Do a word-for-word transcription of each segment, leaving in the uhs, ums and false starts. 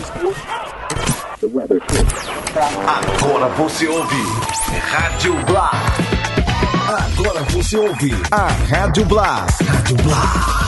Agora você ouve Rádio Blá. Agora você ouve a Rádio Blá. Rádio Blá.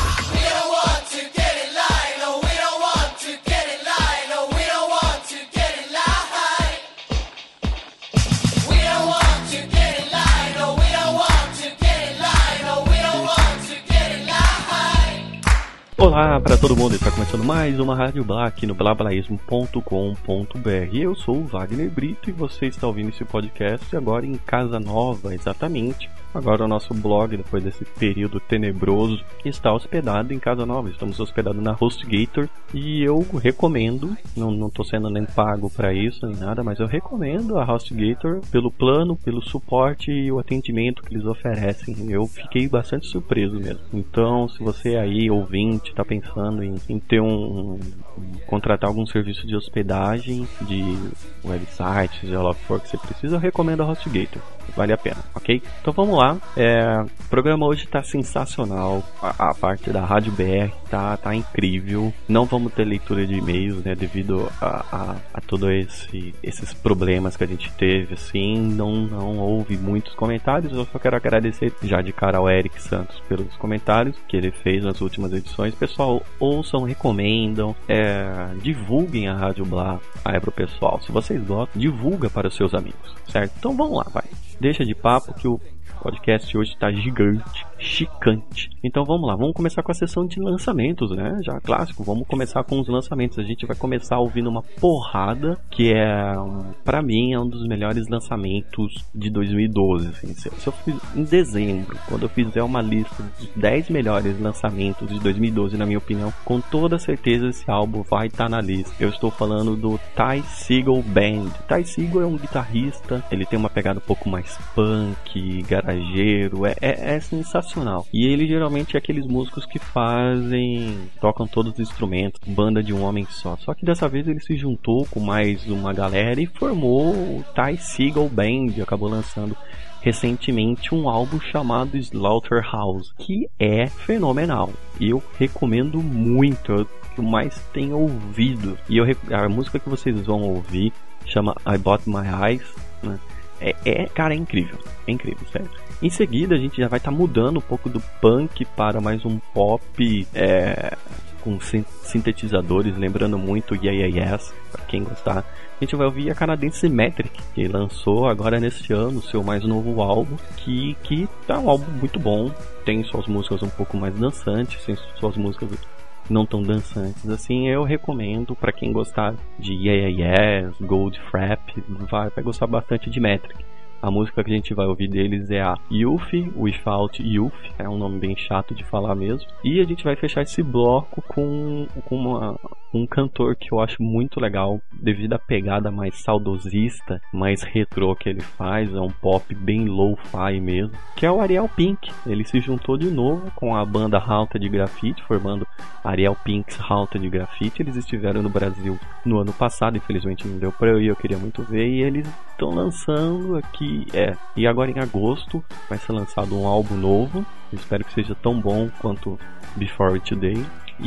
Olá para todo mundo, está começando mais uma Rádio Blá aqui no blablaísmo ponto com ponto b r. Eu sou o Wagner Brito e você está ouvindo esse podcast agora em casa nova, exatamente. Agora o nosso blog, depois desse período tenebroso, está hospedado em casa nova. Estamos hospedados na HostGator e eu recomendo, não não estou sendo nem pago para isso nem nada, mas eu recomendo a HostGator pelo plano, pelo suporte e o atendimento que eles oferecem. Eu fiquei bastante surpreso mesmo. Então, se você aí, ouvinte, está pensando em, em ter um, um contratar algum serviço de hospedagem, de websites, de lá que for que você precisa, eu recomendo a HostGator. Vale a pena, ok? Então vamos lá. É, o programa hoje está sensacional. A, a parte da Rádio B R tá, tá incrível. Não vamos ter leitura de e-mails, né? Devido a, a, a todos esse, esses problemas que a gente teve, assim. Não, não houve muitos comentários. Eu só quero agradecer já de cara ao Eric Santos pelos comentários que ele fez nas últimas edições. Pessoal, ouçam, recomendam, é, divulguem a Rádio Blá aí pro pessoal. Se vocês gostam, divulga para os seus amigos, certo? Então vamos lá, vai. Deixa de papo que o podcast hoje está gigante, chicante. Então vamos lá, vamos começar com a sessão de lançamentos, né? Já clássico, vamos começar com os lançamentos. A gente vai começar ouvindo uma porrada que é, um, pra mim, é um dos melhores lançamentos de dois mil e doze. Assim. Se, se eu fiz em dezembro, quando eu fizer uma lista dos dez melhores lançamentos de dois mil e doze, na minha opinião, com toda certeza esse álbum vai estar tá na lista. Eu estou falando do Ty Segall Band. Ty Segall é um guitarrista, ele tem uma pegada um pouco mais punk, garageiro, é, é, é sensacional. E ele geralmente é aqueles músicos que fazem, tocam todos os instrumentos, banda de um homem só. Só que dessa vez ele se juntou com mais uma galera e formou o Ty Segall Band, acabou lançando recentemente um álbum chamado Slaughterhouse, que é fenomenal. E eu recomendo muito, é o que eu mais tenho ouvido. E eu, a música que vocês vão ouvir chama I Bought My Eyes, né? É, é, cara, é incrível, é incrível, certo? Em seguida a gente já vai estar tá mudando um pouco do punk para mais um pop é, com sintetizadores, lembrando muito Yeah Yeah Yes, para quem gostar. A gente vai ouvir a canadense Metric, que lançou agora neste ano o seu mais novo álbum, que, que tá um álbum muito bom, tem suas músicas um pouco mais dançantes, tem suas músicas não tão dançantes assim. Eu recomendo para quem gostar de Yeah Yeah Yes, Goldfrapp, vai, vai gostar bastante de Metric. A música que a gente vai ouvir deles é a Youth Without Youth, é um nome bem chato de falar mesmo. E a gente vai fechar esse bloco com, com uma, um cantor que eu acho muito legal, devido à pegada mais saudosista, mais retrô que ele faz, é um pop bem lo-fi mesmo, que é o Ariel Pink. Ele se juntou de novo com a banda Haunted Graffiti, formando Ariel Pink's Haunted Graffiti. Eles estiveram no Brasil no ano passado, infelizmente não deu pra eu ir, eu queria muito ver, e eles estão lançando aqui. É, e agora em agosto vai ser lançado um álbum novo. Eu espero que seja tão bom quanto Before Today.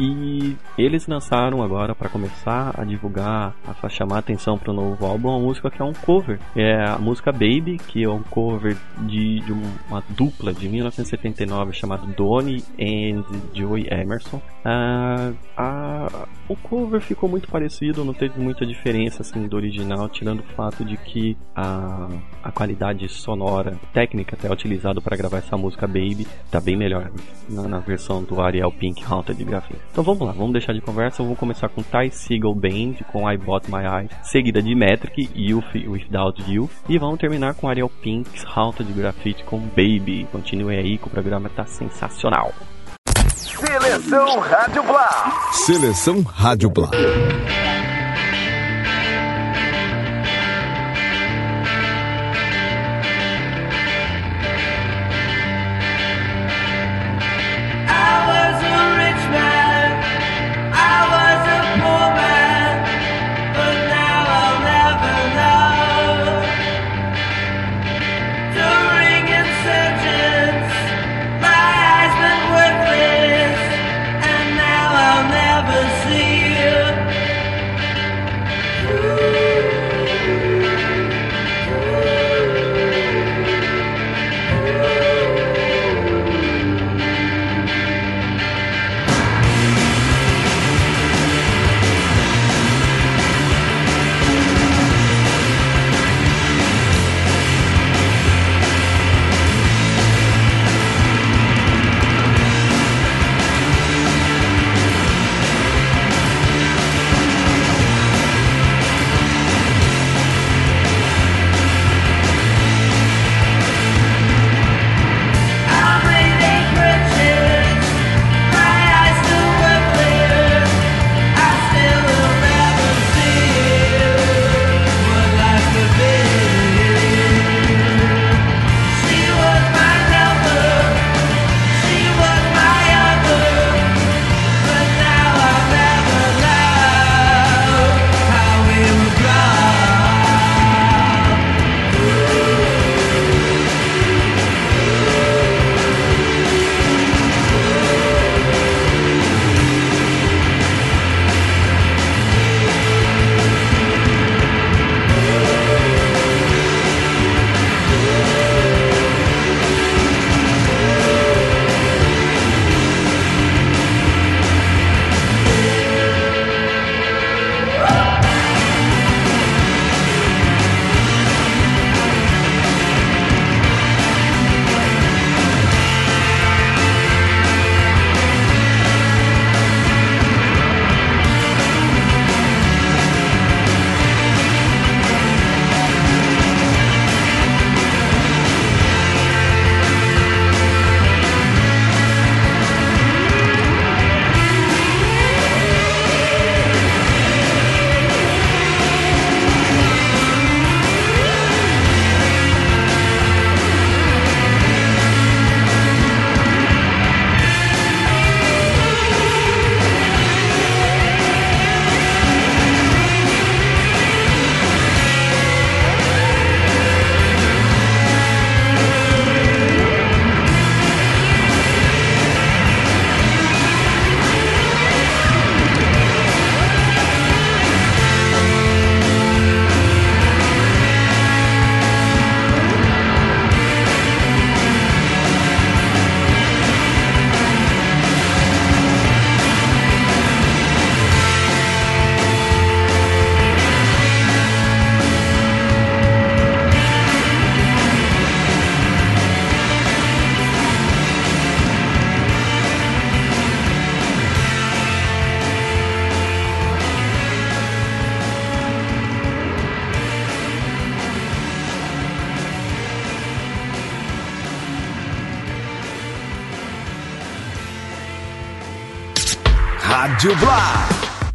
E eles lançaram agora, para começar a divulgar, a chamar a atenção para o novo álbum, uma música que é um cover. É a música Baby, que é um cover de, de uma dupla de mil novecentos e setenta e nove chamada Donnie and Joey Emerson. Ah, a, o cover ficou muito parecido, não teve muita diferença assim, do original, tirando o fato de que a, a qualidade sonora, técnica até utilizada para gravar essa música Baby está bem melhor na, na versão do Ariel Pink Haunted Graffiti. Então vamos lá, vamos deixar de conversa. Vamos começar com Ty Segall Band com I Bought My Eyes, seguida de Metric, Youth Without You, e vamos terminar com Ariel Pink's Haunted Graffiti com Baby. Continue aí que o programa tá sensacional. Seleção Rádio Blá. Seleção Rádio Blá. Never see you. Rádio Blá.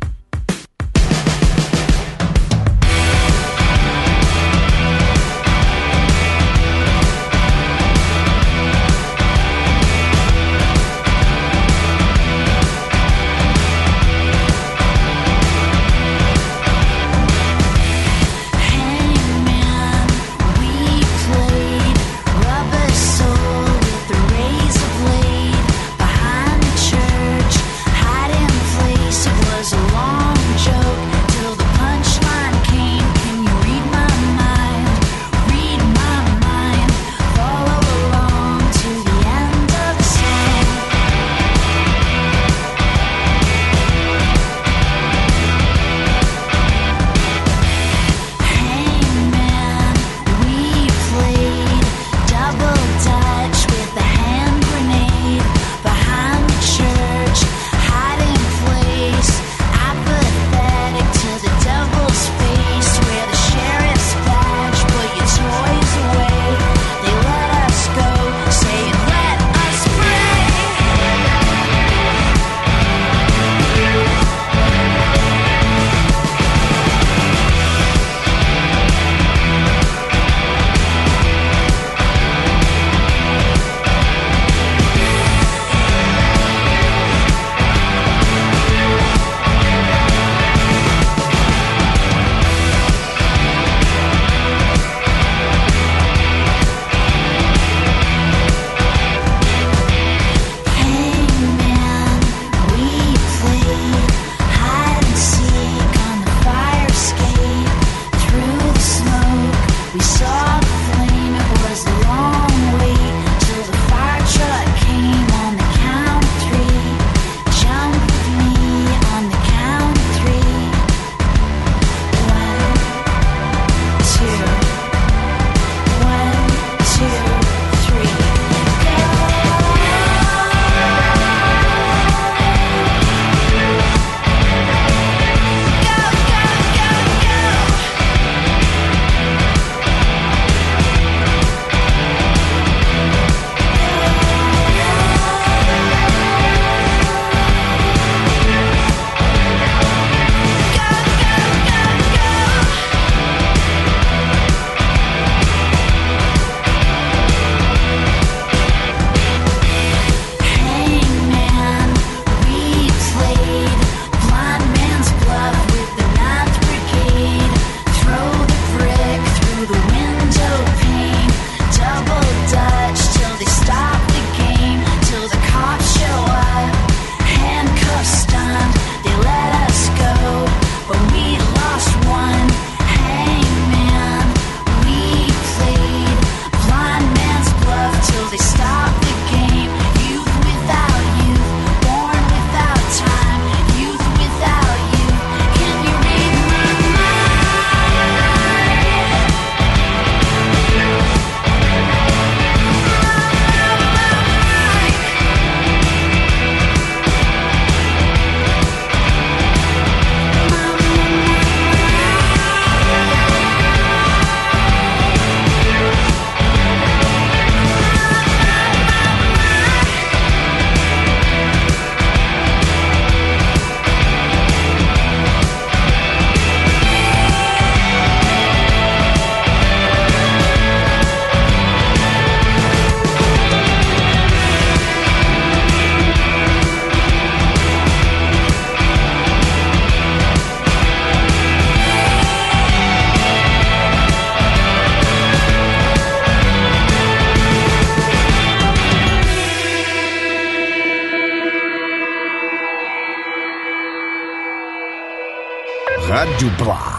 Rádio Blá.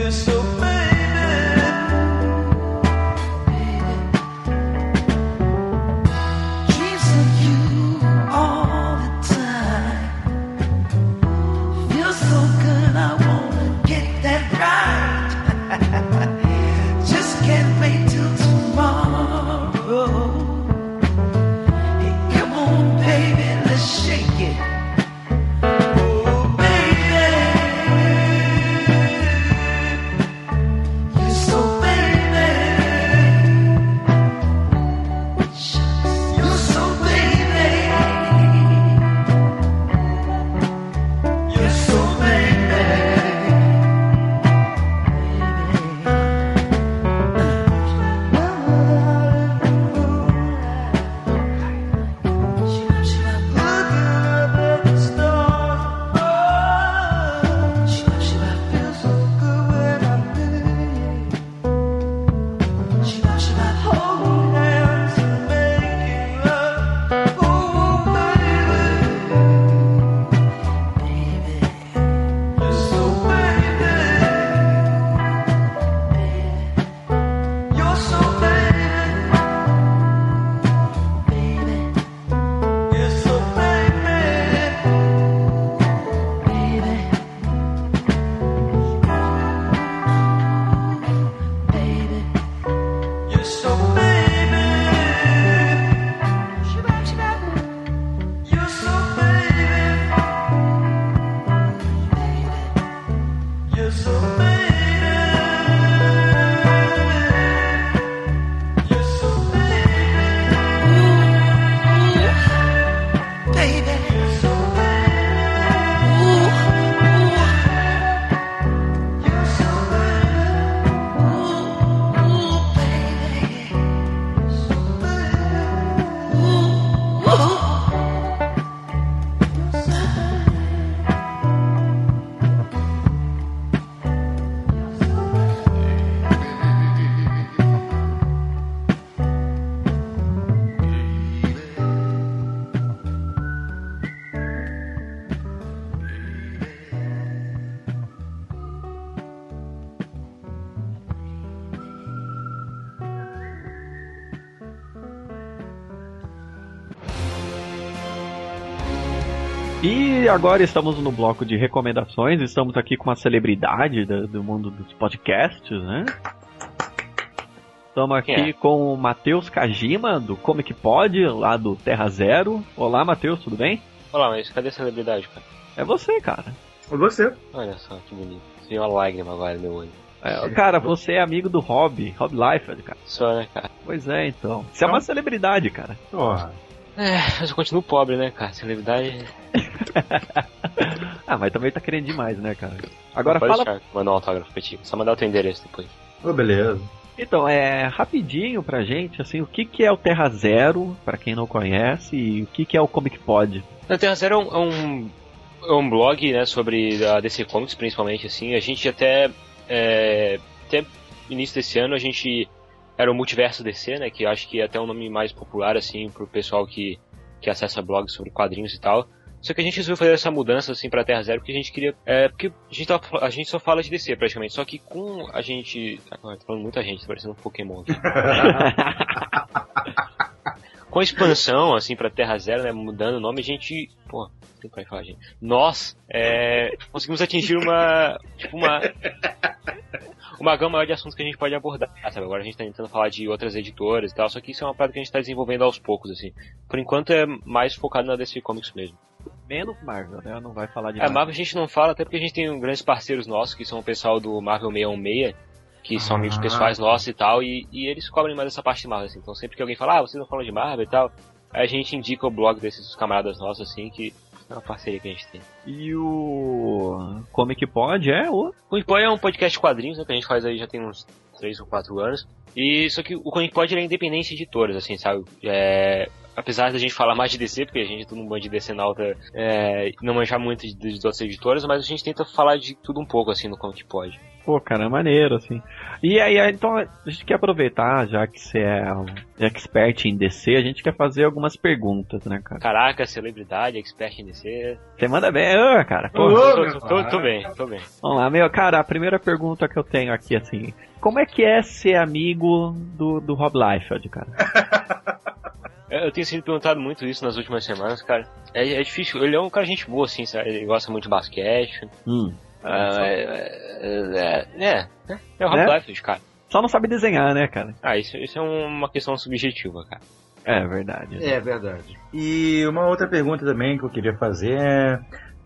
E agora estamos no bloco de recomendações. Estamos aqui com uma celebridade do, do mundo dos podcasts, né? Estamos aqui é. com o Matheus Kajima, do Comic Pod, lá do Terra Zero. Olá, Matheus, tudo bem? Olá, mas cadê a celebridade, cara? É você, cara. É você. Olha só, que bonito. Tem uma lágrima agora no meu olho. É, cara, você é amigo do Rob, Rob Liefeld, cara. Só, né, cara? Pois é, então. Você Não. é uma celebridade, cara. Porra. É, mas eu continuo pobre, né, cara? Celebridade... ah, mas também tá querendo demais, né, cara? Agora Não, pode fala... deixar, mandar um autógrafo pra ti. Só mandar o teu endereço depois. Oh, beleza. Então, é rapidinho pra gente, assim, o que que é o Terra Zero, pra quem não conhece, e o que que é o Comic Pod? O Terra Zero é um, é um, é um blog, né, sobre a D C Comics, principalmente, assim. A gente até, é, até início desse ano, a gente era o Multiverso D C, né, que eu acho que é até um nome mais popular, assim, pro pessoal que, que acessa blogs sobre quadrinhos e tal. Só que a gente resolveu fazer essa mudança assim pra Terra Zero porque a gente queria... É, porque a gente, tava, a gente só fala de D C praticamente, só que com a gente... Ah, tô falando muita gente, tá parecendo um Pokémon aqui. Com a expansão, assim, pra Terra Zero, né, mudando o nome, a gente... Pô, tem pra falar, gente. Nós, é, conseguimos atingir uma... Tipo, uma... uma gama maior de assuntos que a gente pode abordar, sabe? Agora a gente tá tentando falar de outras editoras e tal, só que isso é uma parada que a gente tá desenvolvendo aos poucos, assim. Por enquanto é mais focado na D C Comics mesmo. Menos Marvel, né? Não vai falar de É, Marvel. Marvel a gente não fala, até porque a gente tem grandes parceiros nossos, que são o pessoal do Marvel seiscentos e dezesseis, que são ah. amigos pessoais nossos e tal, e, e eles cobrem mais essa parte de Marvel, assim. Então sempre que alguém fala, ah, vocês não falam de Marvel e tal, aí a gente indica o blog desses camaradas nossos, assim, que é uma parceria que a gente tem. E o Comic Pod é o... O Comic Pod é um podcast de quadrinhos, né, que a gente faz aí já tem uns três ou quatro anos. E só que o Comic Pod ele é independente de editoras, assim, sabe? É... Apesar da gente falar mais de D C, porque a gente é todo um bando de D C nauta, é, não manjar muito de, de outras editoras, mas a gente tenta falar de tudo um pouco, assim, no Comic Pod. pô, cara, é maneiro, assim. E aí, então, a gente quer aproveitar, já que você é um expert em D C, a gente quer fazer algumas perguntas, né, cara? Caraca, celebridade, expert em D C. Você manda bem, ô, cara. Pô, Ô, tô, tô, tô, tô bem, tô bem. Vamos lá, meu, cara, a primeira pergunta que eu tenho aqui, assim, como é que é ser amigo do, do Rob Liefeld, cara? Eu tenho sido perguntado muito isso nas últimas semanas, cara. É, é difícil, ele é um cara gente boa, assim, sabe? Ele gosta muito de basquete. Hum. Ah, é, é, é, é, é o Rob Né? Liefeld, cara. Só não sabe desenhar, né, cara? Ah, isso, isso é uma questão subjetiva, cara. É verdade. Né? É verdade. E uma outra pergunta também que eu queria fazer é...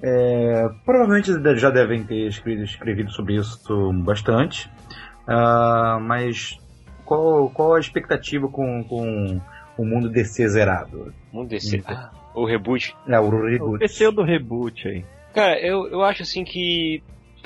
é provavelmente já devem ter escrito, escrevido sobre isso bastante, uh, mas qual, qual a expectativa com... com o mundo D C zerado? O mundo D C. Ah, o reboot. É, o reboot. O D C do reboot aí. Cara, eu, eu acho assim que...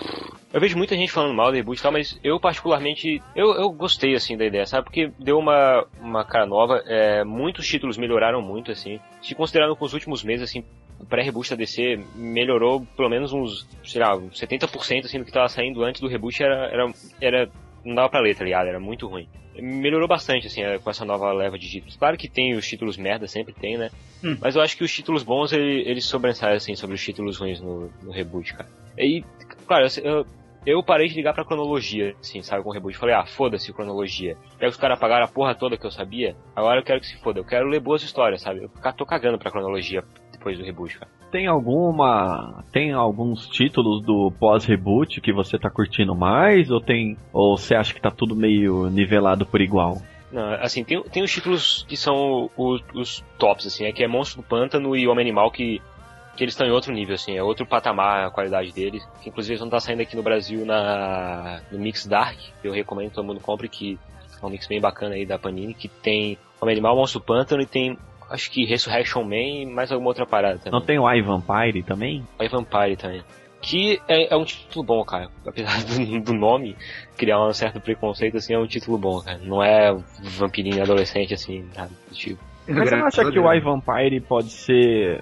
Eu vejo muita gente falando mal do reboot e tal, mas eu particularmente... Eu, eu gostei, assim, da ideia, sabe? Porque deu uma, uma cara nova. É, muitos títulos melhoraram muito, assim. Se considerando que os últimos meses, assim, o pré-reboot da D C melhorou pelo menos uns, sei lá, uns setenta por cento, assim, do que tava saindo antes do reboot era... era, era não dava pra ler, tá ligado? Era muito ruim. Melhorou bastante, assim, com essa nova leva de títulos. Claro que tem os títulos merda, sempre tem, né? Hum. Mas eu acho que os títulos bons, ele, eles sobressaem, assim, sobre os títulos ruins no, no reboot, cara. E, claro, eu, eu parei de ligar pra cronologia, assim, sabe, com o reboot. Falei, ah, foda-se cronologia. Já que os caras apagaram a porra toda que eu sabia, agora eu quero que se foda. Eu quero ler boas histórias, sabe? Eu tô cagando pra cronologia depois do reboot, cara. Tem alguma... Tem alguns títulos do pós-reboot que você tá curtindo mais? Ou tem... Ou você acha que tá tudo meio nivelado por igual? Não, assim, tem, tem os títulos que são os, os tops, assim, é que é Monstro do Pântano e Homem Animal, que, que eles estão em outro nível, assim, é outro patamar a qualidade deles, que inclusive eles vão estar saindo aqui no Brasil na, no Mix Dark, que eu recomendo que todo mundo compre, que é um mix bem bacana aí da Panini, que tem Homem Animal, Monstro do Pântano e tem... Acho que Resurrection Man e mais alguma outra parada também. Não tem o iVampire também? O iVampire também. Que é, é um título bom, cara. Apesar do, do nome criar um certo preconceito, assim, é um título bom, cara. Não é vampirinho adolescente, assim, nada do tipo. Mas você não acha que o iVampire pode ser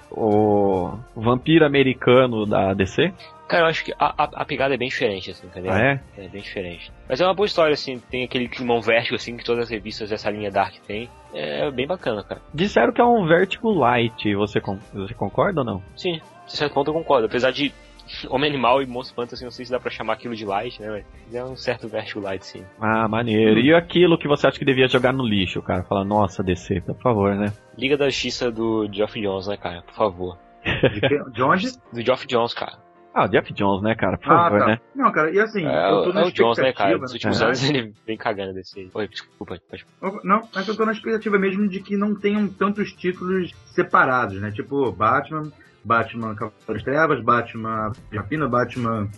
o vampiro americano da D C? Cara, eu acho que a, a, a pegada é bem diferente, assim, entendeu? Ah, é? É bem diferente. Mas é uma boa história, assim, tem aquele climão Vértigo, assim, que todas as revistas dessa linha Dark tem. É bem bacana, cara. Disseram que é um Vertigo Light, você, con- você concorda ou não? Sim, de certo ponto eu concordo. Apesar de Homem Animal e Monstro Pântano, assim, não sei se dá pra chamar aquilo de Light, né, mas é um certo Vertigo Light, sim. Ah, maneiro. E aquilo que você acha que devia jogar no lixo, cara? Falar, nossa, D C, por favor, né? Liga da Justiça do Geoff Jones, né, cara? Por favor. De Jones? Do Geoff Jones, cara. Ah, o Jeff Jones, né, cara? Por ah, favor, tá. né? Não, cara, e assim, É, eu tô na é o Jones, né, cara? Nos expectativa, últimos né? anos ele vem cagando desse. Oi, desculpa, pode. Não, mas eu tô na expectativa mesmo de que não tenham tantos títulos separados, né? Tipo, Batman, Batman Cavaleiro das Trevas, Batman Rapina, Batman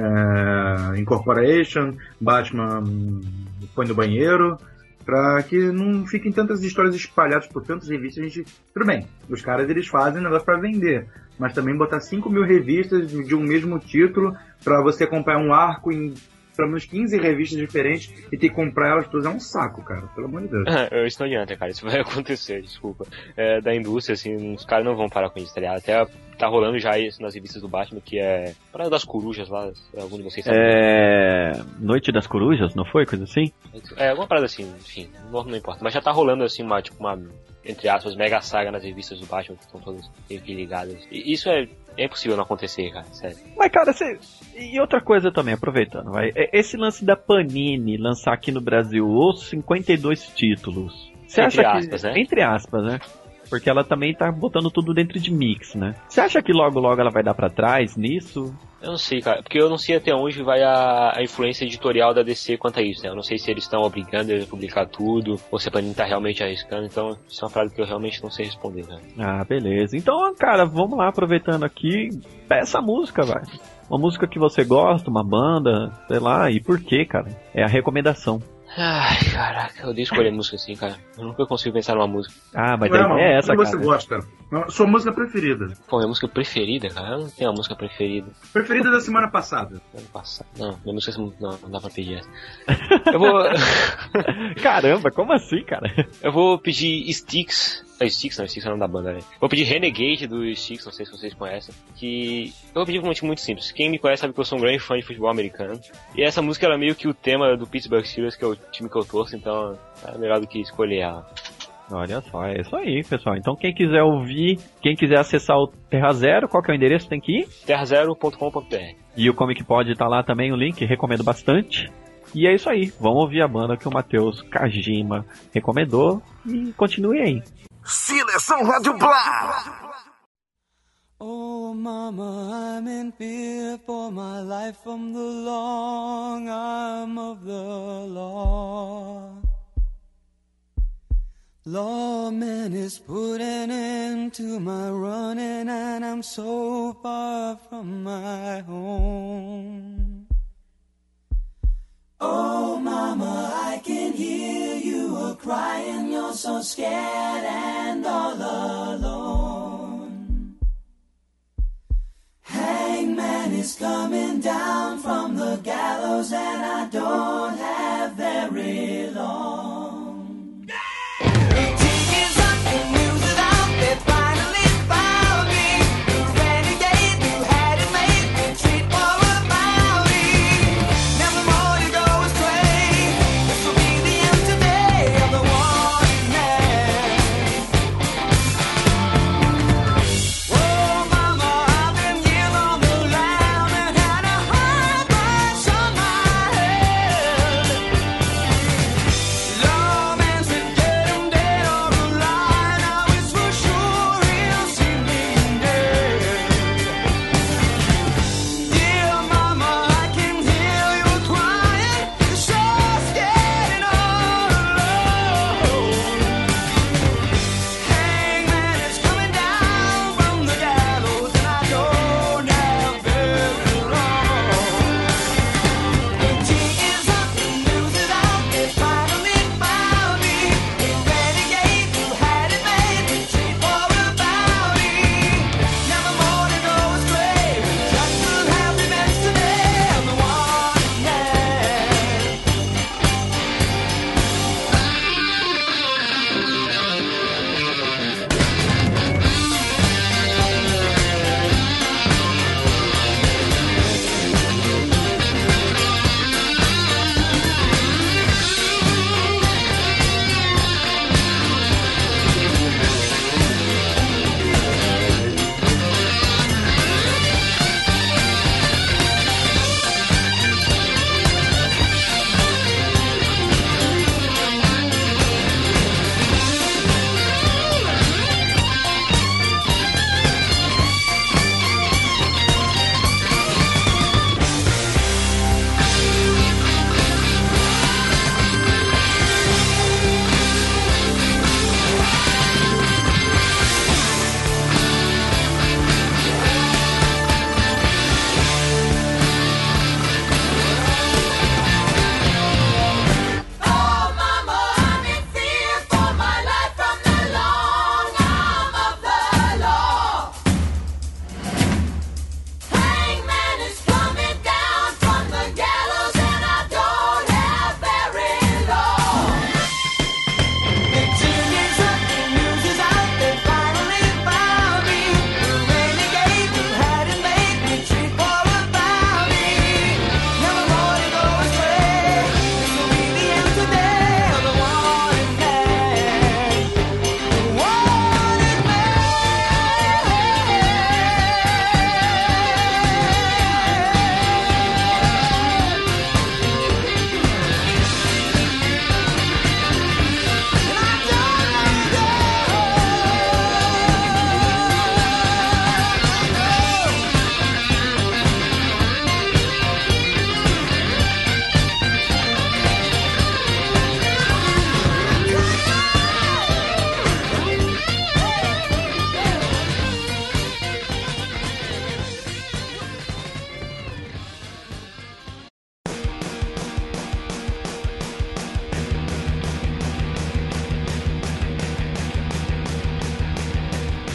é, Incorporation, Batman Põe no Banheiro, pra que não fiquem tantas histórias espalhadas por tantas revistas. A gente, tudo bem, os caras eles fazem negócio pra vender, mas também botar cinco mil revistas de um mesmo título pra você comprar um arco em pelo menos quinze revistas diferentes e ter que comprar elas todas é um saco, cara, pelo amor de Deus. Isso não adianta, cara, isso vai acontecer, desculpa. É, da indústria, assim, os caras não vão parar com isso, tá ligado? Até tá rolando já isso nas revistas do Batman, que é Parada das Corujas lá, algum de vocês sabe. É... Noite das Corujas, não foi? Coisa assim? É, alguma parada assim, enfim, não, não importa. Mas já tá rolando, assim, uma, tipo, uma, entre aspas, mega saga nas revistas do Batman, que estão todas ligadas. E isso é, é impossível não acontecer, cara, sério. Mas, cara, você... E outra coisa também, aproveitando, vai. Esse lance da Panini lançar aqui no Brasil os cinquenta e dois títulos. Você acha Entre aspas, que... né? Entre aspas, né? Porque ela também tá botando tudo dentro de mix, né? Você acha que logo logo ela vai dar pra trás nisso? Eu não sei, cara, porque eu não sei até onde vai a, a influência editorial da D C quanto a isso, né? Eu não sei se eles estão obrigando eles a publicar tudo, ou se a Panini tá realmente arriscando, então isso é uma frase que eu realmente não sei responder, né? Ah, beleza. Então, cara, vamos lá, aproveitando aqui, peça a música, vai. Uma música que você gosta, uma banda, sei lá, e por quê, cara? É a recomendação. Ai, caraca, eu odeio escolher música assim, cara. Eu nunca consigo pensar numa música. Ah, mas Não, daí é essa, que cara. você gosta? Sua música preferida? Pô, minha música preferida, cara? Eu não tenho uma música preferida. Preferida da semana passada? Ano passado. Não, minha música não, não dá pra pedir essa. Eu vou. Caramba, como assim, cara? Eu vou pedir Styx. Não, Styx não, Styx é o nome da banda, né? Vou pedir Renegade do Styx, não sei se vocês conhecem. Que. Eu vou pedir um motivo muito simples. Quem me conhece sabe que eu sou um grande fã de futebol americano. E essa música era meio que o tema do Pittsburgh Steelers, que é o time que eu torço, então é melhor do que escolher ela. Olha só, é isso aí, pessoal. Então quem quiser ouvir, quem quiser acessar o Terra Zero, qual que é o endereço? Tem que ir? terra zero ponto com ponto b r. E o Comic Pod tá lá também, o link, recomendo bastante. E é isso aí, vamos ouvir a banda que o Matheus Kajima recomendou e continue aí. Seleção Rádio Blá! Oh mama, I'm in fear for my life from the long arm of the law. Lawman is putting an end to my running, and I'm so far from my home. Oh mama, I can hear you a crying, you're so scared and all alone. Hangman is coming down from the gallows, and I don't have very long.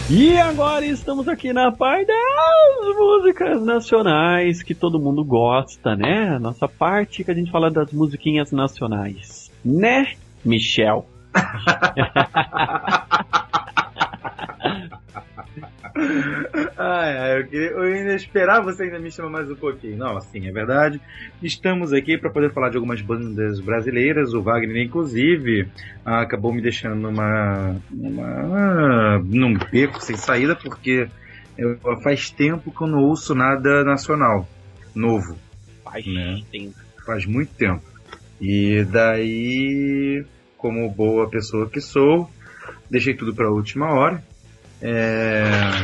E agora estamos aqui na parte das músicas nacionais que todo mundo gosta, né? Nossa parte que a gente fala das musiquinhas nacionais. Né, Michel? Ai, ai, eu, queria, eu ainda esperava você ainda me chamar mais um pouquinho. Não, assim, é verdade. Estamos aqui para poder falar de algumas bandas brasileiras. O Wagner, inclusive, acabou me deixando numa, numa, num beco sem saída, porque eu, faz tempo que eu não ouço nada nacional novo. Faz né? tempo. Faz muito tempo. E daí, como boa pessoa que sou, deixei tudo para a última hora. É...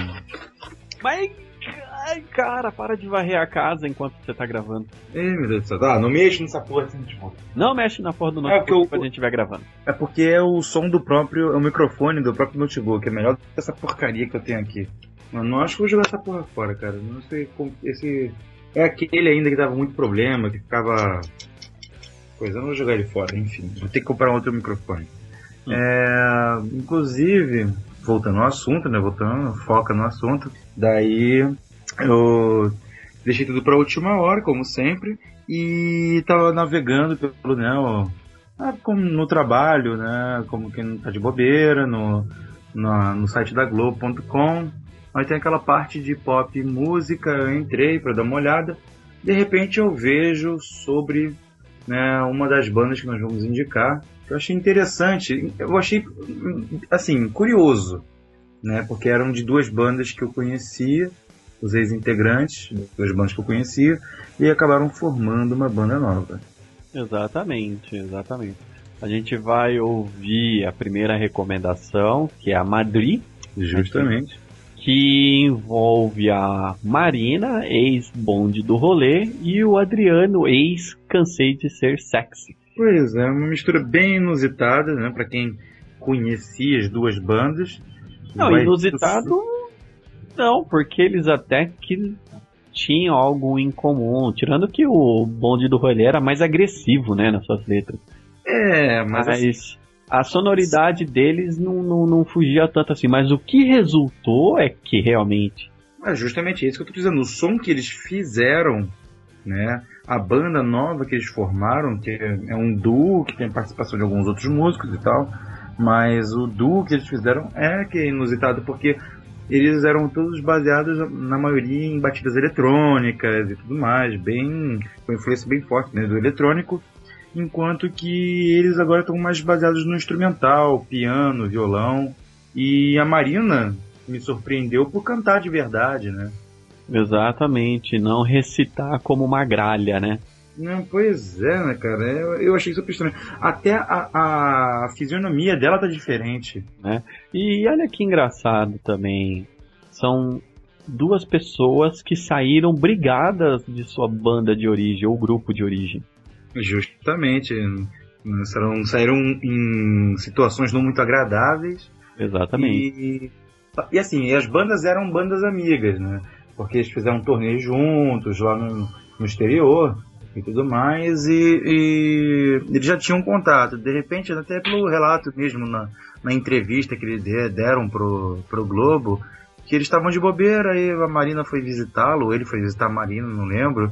Mas, ai, cara, para de varrer a casa enquanto você tá gravando. Ei, meu Deus do céu, tá, não mexe nessa porra assim, tipo. Não mexe na porra do É notebook porque eu- quando a gente estiver gravando. É porque é o som do próprio, é o microfone do próprio notebook, é melhor do que essa porcaria que eu tenho aqui. Eu não acho que vou jogar essa porra fora, cara. Não sei como. Esse. É aquele ainda que dava muito problema, que ficava. Coisa, eu não vou jogar ele fora, enfim. Vou ter que comprar um outro microfone. Hum. É, inclusive, voltando ao assunto, né? Voltando, foca no assunto. Daí eu deixei tudo pra última hora, como sempre, e tava navegando pelo, né, o, ah, como no trabalho, né? Como quem não tá de bobeira, no, no, no site da Globo ponto com. Aí tem aquela parte de pop música, eu entrei pra dar uma olhada. De repente eu vejo sobre, né, uma das bandas que nós vamos indicar. Eu achei interessante, eu achei, assim, curioso, né, porque eram de duas bandas que eu conhecia, os ex-integrantes, duas bandas que eu conhecia, e acabaram formando uma banda nova. Exatamente, exatamente. A gente vai ouvir a primeira recomendação, que é a Madrid, Justamente. que envolve a Marina, ex-bonde do rolê, e o Adriano, ex-cansei de ser sexy. Pois é, uma mistura bem inusitada, né, pra quem conhecia as duas bandas. Não, Vai- inusitado não, porque eles até que tinham algo em comum, tirando que o bonde do rolê era mais agressivo, né, nas suas letras. É, mas, Mas, assim, a sonoridade deles não, não, não fugia tanto assim, mas o que resultou é que realmente... é justamente isso que eu tô dizendo. O som que eles fizeram, né, a banda nova que eles formaram, que é um duo que tem participação de alguns outros músicos e tal, mas o duo que eles fizeram é que é inusitado, porque eles eram todos baseados na maioria em batidas eletrônicas e tudo mais, bem, com influência bem forte, né, do eletrônico, enquanto que eles agora estão mais baseados no instrumental, piano, violão, e a Marina me surpreendeu por cantar de verdade, né. Exatamente, não recitar como uma gralha, né? Não, pois é, né, cara? Eu, eu achei super estranho. Até a, a fisionomia dela tá diferente. né? E olha que engraçado também, são duas pessoas que saíram brigadas de sua banda de origem, ou grupo de origem. Justamente. Saíram, saíram em situações não muito agradáveis. Exatamente. E, e assim, as bandas eram bandas amigas, né? Porque eles fizeram um torneio juntos lá no, no exterior e tudo mais, e, e eles já tinham contato. De repente, até pelo relato mesmo, na, na entrevista que eles deram pro, pro Globo, que eles estavam de bobeira, aí a Marina foi visitá-lo, ele foi visitar a Marina, não lembro,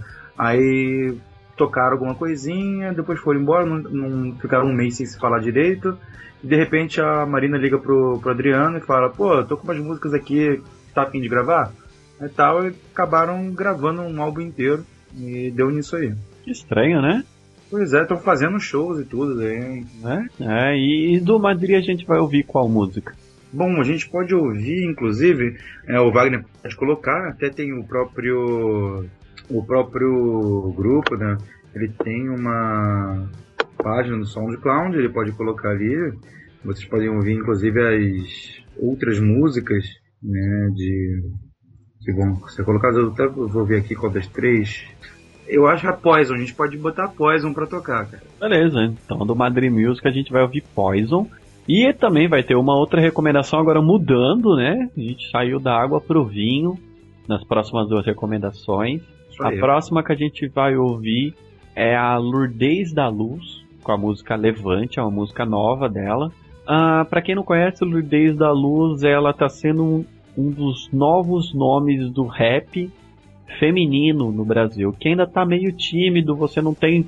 aí tocaram alguma coisinha, depois foram embora, não, não ficaram um mês sem se falar direito, e de repente a Marina liga pro, pro Adriano e fala, pô, tô com umas músicas aqui, tá a fim de gravar? E tal, e acabaram gravando um álbum inteiro, e deu nisso aí. Que estranho, né? Pois é, estão fazendo shows e tudo aí. né? É, e do Madrid a gente vai ouvir qual música? Bom, a gente pode ouvir, inclusive, é, o Wagner pode colocar, até tem o próprio o próprio grupo, né? Ele tem uma página no SoundCloud, ele pode colocar ali. Vocês podem ouvir, inclusive, as outras músicas, né? De que vão ser colocadas. Eu até vou ver aqui qual das três. Eu acho a Poison, a gente pode botar Poison pra tocar, cara. Beleza, então do Madrid Music a gente vai ouvir Poison. E também vai ter uma outra recomendação agora mudando, né? A gente saiu da água pro vinho nas próximas duas recomendações. Isso A aí. próxima que a gente vai ouvir é a Lourdes da Luz, com a música Levante, é uma música nova dela. Ah, pra quem não conhece, Lourdes da Luz, ela tá sendo um, um dos novos nomes do rap feminino no Brasil, que ainda tá meio tímido, você não tem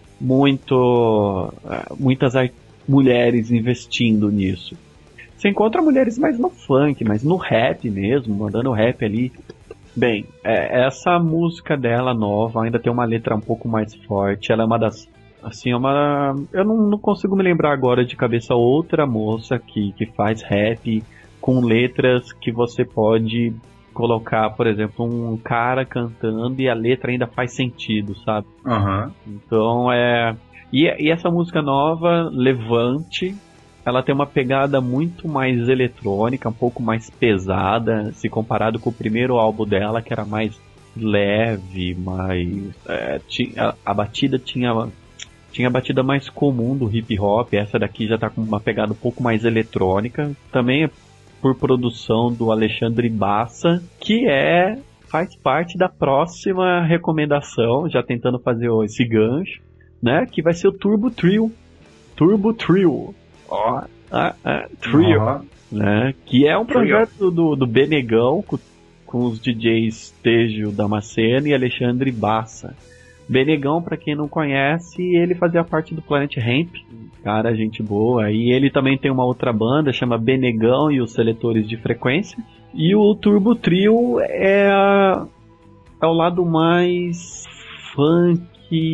muito muitas mulheres investindo nisso. Você encontra mulheres mais no funk, mas no rap mesmo, mandando rap ali. Bem, é, essa música dela nova ainda tem uma letra um pouco mais forte. Ela é uma das... Assim, é uma... Eu não, não consigo me lembrar agora de cabeça outra moça que, que faz rap com letras que você pode colocar, por exemplo, um cara cantando e a letra ainda faz sentido, sabe? Uhum. Então, é... E, e essa música nova, Levante, ela tem uma pegada muito mais eletrônica, um pouco mais pesada, se comparado com o primeiro álbum dela, que era mais leve, mais... É, tinha, a batida tinha, tinha a batida mais comum do hip hop, essa daqui já tá com uma pegada um pouco mais eletrônica. Também é por produção do Alexandre Bassa, que é... faz parte da próxima recomendação, já tentando fazer esse gancho, né? Que vai ser o Turbo Trio. Turbo Trio. Ó, ah, ah, Trio. Uhum. Né? Que é um projeto do, do Benegão, com, com os D Js Tejo Damasceno e Alexandre Bassa. Benegão, pra quem não conhece, ele fazia parte do Planet Hemp. Cara, gente boa. E ele também tem uma outra banda, chama Benegão e os Seletores de Frequência. E o Turbo Trio é, é o lado mais funk,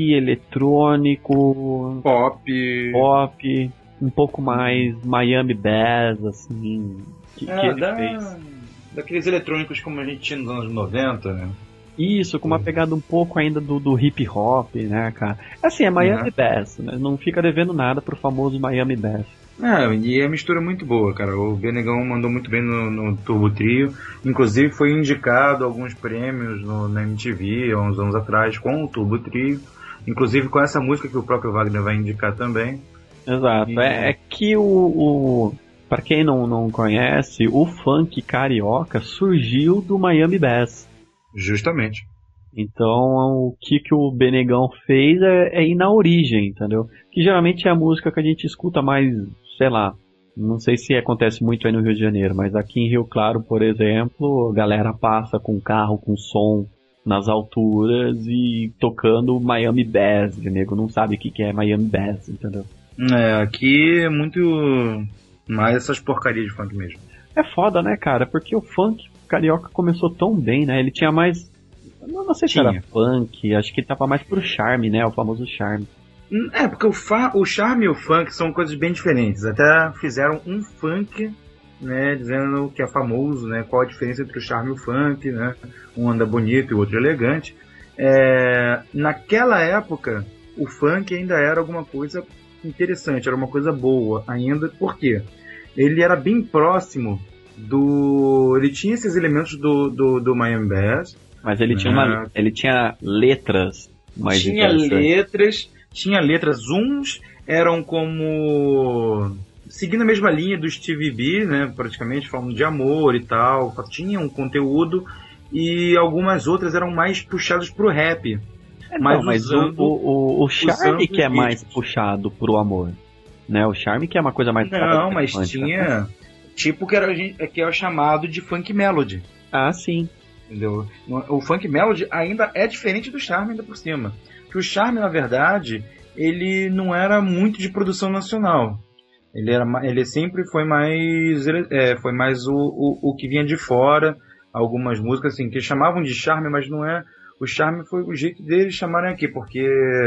eletrônico, pop, pop, um pouco mais Miami Bass, assim, que, é, que ele da, fez. Daqueles eletrônicos como a gente tinha nos anos noventa, né? Isso, com uma pegada um pouco ainda do, do hip hop, né, cara? Assim, é Miami uhum. Bass, né? Não fica devendo nada pro famoso Miami Bass. É, e a mistura é muito boa, cara. O Benegão mandou muito bem no, no Turbo Trio. Inclusive foi indicado alguns prêmios no, na M T V há uns anos atrás com o Turbo Trio. Inclusive com essa música que o próprio Wagner vai indicar também. Exato. E... É, é que o... o... Pra quem não, não conhece, o funk carioca surgiu do Miami Bass. Justamente. Então, o que, que o Benegão fez é, é ir na origem, entendeu? Que geralmente é a música que a gente escuta mais, sei lá, não sei se acontece muito aí no Rio de Janeiro, mas aqui em Rio Claro, por exemplo, a galera passa com carro, com som nas alturas e tocando Miami Bass, o nego não sabe o que, que é Miami Bass, entendeu? É, aqui é muito mais essas porcarias de funk mesmo. É foda, né, cara? Porque o funk carioca começou tão bem, né? Ele tinha mais... Não sei se Tinha. era funk, acho que tava mais pro charme, né? O famoso charme. É, porque o, fa- o charme e o funk são coisas bem diferentes. Até fizeram um funk, né? Dizendo que é famoso, né? Qual a diferença entre o charme e o funk, né? Um anda bonito e o outro elegante. É, naquela época, o funk ainda era alguma coisa interessante, era uma coisa boa ainda. Por quê? Ele era bem próximo do... Ele tinha esses elementos do, do, do Miami Bass. Mas ele tinha, uma, ele tinha letras mais Tinha letras, tinha letras. Uns eram como... Seguindo a mesma linha do Stevie B, né? Praticamente, falando de amor e tal. Tinha um conteúdo. E algumas outras eram mais puxadas pro rap. É, mas, não, mas usando, o, o, o charme que é mais ritmos. puxado pro amor. Né? O charme que é uma coisa mais... Não, mas tinha... Né? Tipo que era, que é o chamado de funk melody. Ah, sim. Entendeu? O funk melody ainda é diferente do charme ainda por cima. Porque o charme, na verdade, ele não era muito de produção nacional. Ele, era, ele sempre foi mais, é, foi mais o, o, o que vinha de fora. Algumas músicas assim, que chamavam de charme, mas não é... O charme foi o jeito deles chamarem aqui, porque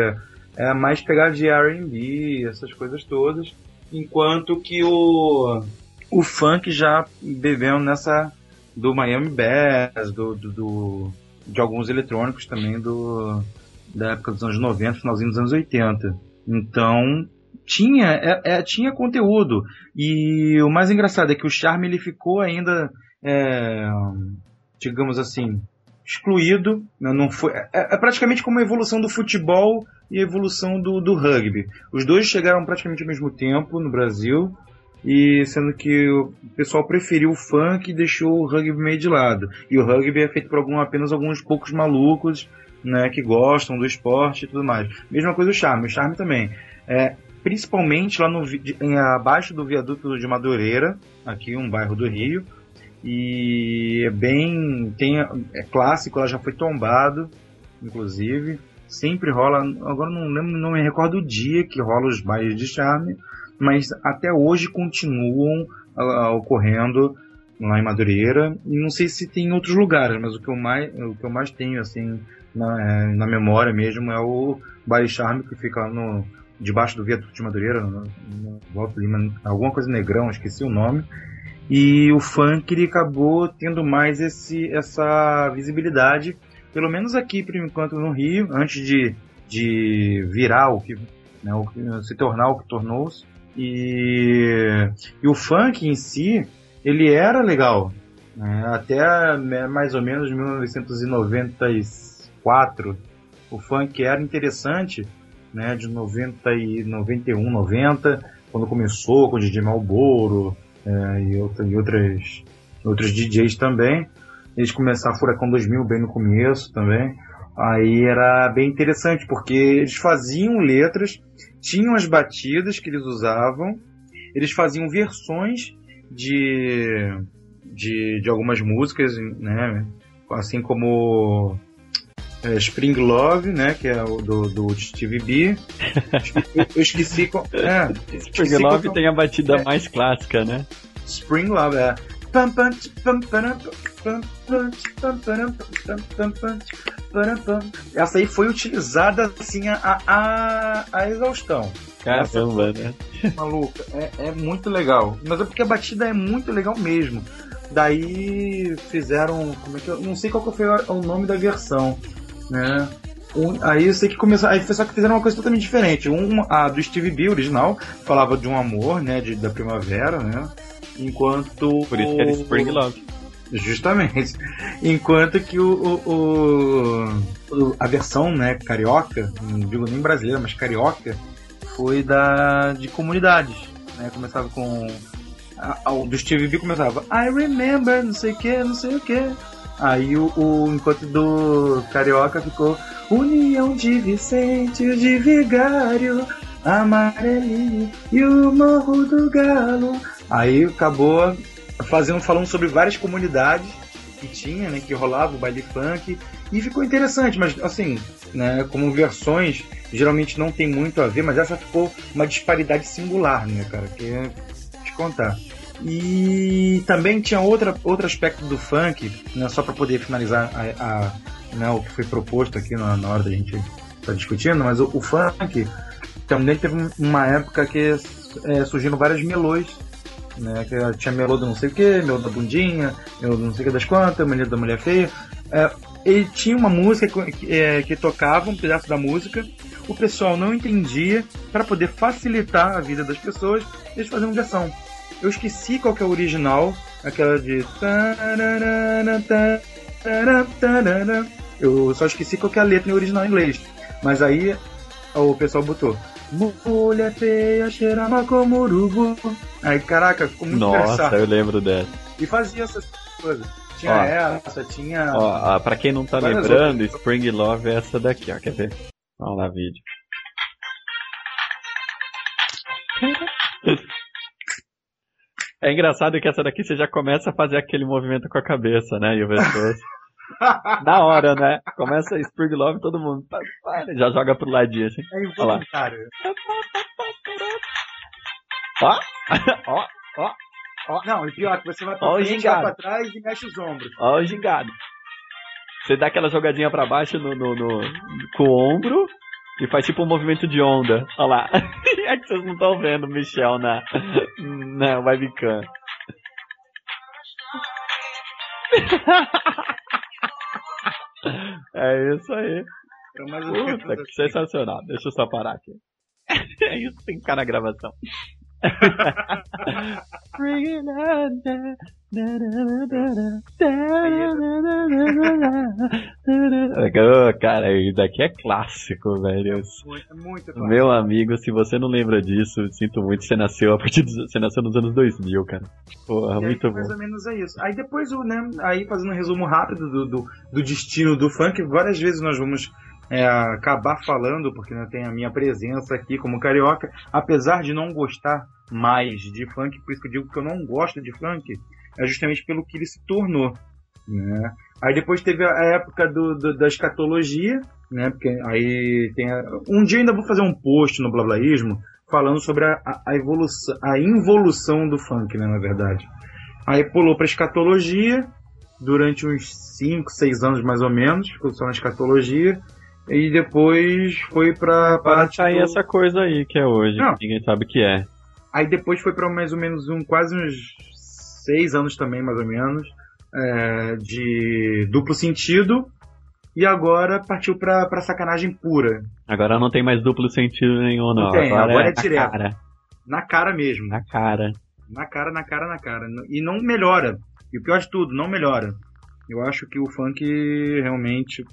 é mais pegada de R and B, essas coisas todas. Enquanto que o, o funk já bebeu nessa... do Miami Bass, do, do, do, de alguns eletrônicos também do, da época dos anos noventa, finalzinho dos anos oitenta. Então, tinha, é, é, tinha conteúdo. E o mais engraçado é que o charme ele ficou ainda, é, digamos assim, excluído. Não foi, é, é praticamente como a evolução do futebol e a evolução do, do rugby. Os dois chegaram praticamente ao mesmo tempo no Brasil. E sendo que o pessoal preferiu o funk e deixou o rugby meio de lado. E o rugby é feito por algum, apenas alguns poucos malucos, né, que gostam do esporte e tudo mais. Mesma coisa o charme. O charme também. É, principalmente lá no, em, abaixo do viaduto de Madureira, aqui um bairro do Rio, E é bem... Tem, é clássico, ela já foi tombado, inclusive. Sempre rola... Agora não lembro, não me recordo o dia que rola os bailes de charme, mas até hoje continuam uh, ocorrendo lá em Madureira. E não sei se tem em outros lugares, mas o que eu mais, o que eu mais tenho, assim, na, na memória mesmo é o baile charme que fica lá no... debaixo do viaduto de Madureira, no, no, Volta Lima, alguma coisa Negrão, esqueci o nome. E o funk ele acabou tendo mais esse, essa visibilidade, pelo menos aqui por enquanto no Rio, antes de, de virar o que, né, o que se tornar o que tornou-se. E, e o funk em si, ele era legal, né, até mais ou menos mil novecentos e noventa e quatro o funk era interessante, né, de noventa e noventa e um, noventa, quando começou com o D J Malboro, é, e, outra, e outras, outros D Js também. Eles começaram a Furacão dois mil bem no começo também. Aí era bem interessante, porque eles faziam letras, tinham as batidas que eles usavam, eles faziam versões de, de, de algumas músicas, né, assim como... É, Spring Love, né, que é o do, do Stevie B. Eu, eu esqueci qual... É, Spring esqueci Love qual... tem a batida é. mais clássica, né? Spring Love, é. Essa aí foi utilizada assim a, a, a exaustão. Caramba, né? Maluca, é, é muito legal. Mas é porque a batida é muito legal mesmo. Daí fizeram, como é que eu não sei qual que foi o nome da versão, né? Um, aí eu sei que começou, aí só que fizeram uma coisa totalmente diferente. Um, a do Stevie B original falava de um amor, né, de, da primavera, né? Enquanto por isso que era Spring Love. Justamente. Enquanto que o, o, o a versão, né, carioca, não digo nem brasileira, mas carioca, foi da de comunidades, né? Começava com a, o do Stevie B começava I remember, não sei o que, não sei o que. Aí o, o enquanto do carioca ficou União de Vicente, o de Vigário, Amarelinho e o Morro do Galo. Aí acabou fazendo, falando sobre várias comunidades que tinha, né, que rolava o baile funk, e ficou interessante, mas assim, né, como versões geralmente não tem muito a ver, mas essa ficou uma disparidade singular, né, cara, que é te contar. E também tinha outra, outro aspecto do funk, né, só para poder finalizar a, a, né, o que foi proposto aqui na, na hora da gente estar tá discutindo, mas o, o funk também teve uma época que é, surgiram várias melôs, né, que tinha melô do não sei o que, melô da bundinha, melô do não sei o que das quantas, melô da mulher feia. É, ele tinha uma música que, é, que tocava um pedaço da música, o pessoal não entendia, para poder facilitar a vida das pessoas, eles faziam uma versão. Eu esqueci qual que é o original, aquela de... Eu só esqueci qual que é a letra em original em inglês. Mas aí o pessoal botou mulher feia, cheirava como urubu. Aí, caraca, ficou muito Nossa, engraçado. Nossa, eu lembro dessa. E fazia essas coisas. Tinha ó, essa, tinha... Ó, pra quem não tá lembrando, outras. Spring Love é essa daqui, ó. Quer ver? Vamos lá, vídeo. É engraçado que essa daqui você já começa a fazer aquele movimento com a cabeça, né? E o pessoal... Na hora, né? Começa a Spring Love, todo mundo já joga pro ladinho, assim. É involuntário. Ó, ó, ó, ó. Não, e pior, que você vai pra ó frente, vai pra trás e mexe os ombros. Ó o gingado. Você dá aquela jogadinha pra baixo no, no, no, com o ombro e faz tipo um movimento de onda. Ó lá. É que vocês não estão vendo o Michel na, na webcam. É isso aí. Puta, que sensacional. Deixa eu só parar aqui. É isso que tem que ficar na gravação. Oh, cara, isso daqui é clássico, velho. Muito, muito clássico. Meu amigo, se você não lembra disso, sinto muito, você nasceu a partir dos, você nasceu nos anos dois mil, cara. Porra, aí, muito mais bom. Mais ou menos é isso. Aí depois, né, aí fazendo um resumo rápido do, do, do destino do funk, várias vezes nós vamos É, acabar falando, porque né, tem a minha presença aqui como carioca, apesar de não gostar mais de funk, por isso que eu digo que eu não gosto de funk, é justamente pelo que ele se tornou, né? Aí depois teve a época do, do, da escatologia, né? Porque aí tem a... um dia ainda vou fazer um post no Blablaísmo falando sobre a, a, evolução, a involução do funk, né, na verdade. Aí pulou para escatologia durante uns cinco, seis anos mais ou menos, ficou só na escatologia, e depois foi para para sair do... essa coisa aí que é hoje, Não. que ninguém sabe o que é. Aí depois foi para mais ou menos um, quase uns seis anos também, mais ou menos, é, de duplo sentido, e agora partiu pra, pra sacanagem pura. Agora não tem mais duplo sentido nenhum, não. Não tem, agora, agora é, é direto. Cara. Na cara mesmo. Na cara. Na cara, na cara, na cara. E não melhora. E o pior de tudo, não melhora. Eu acho que o funk realmente,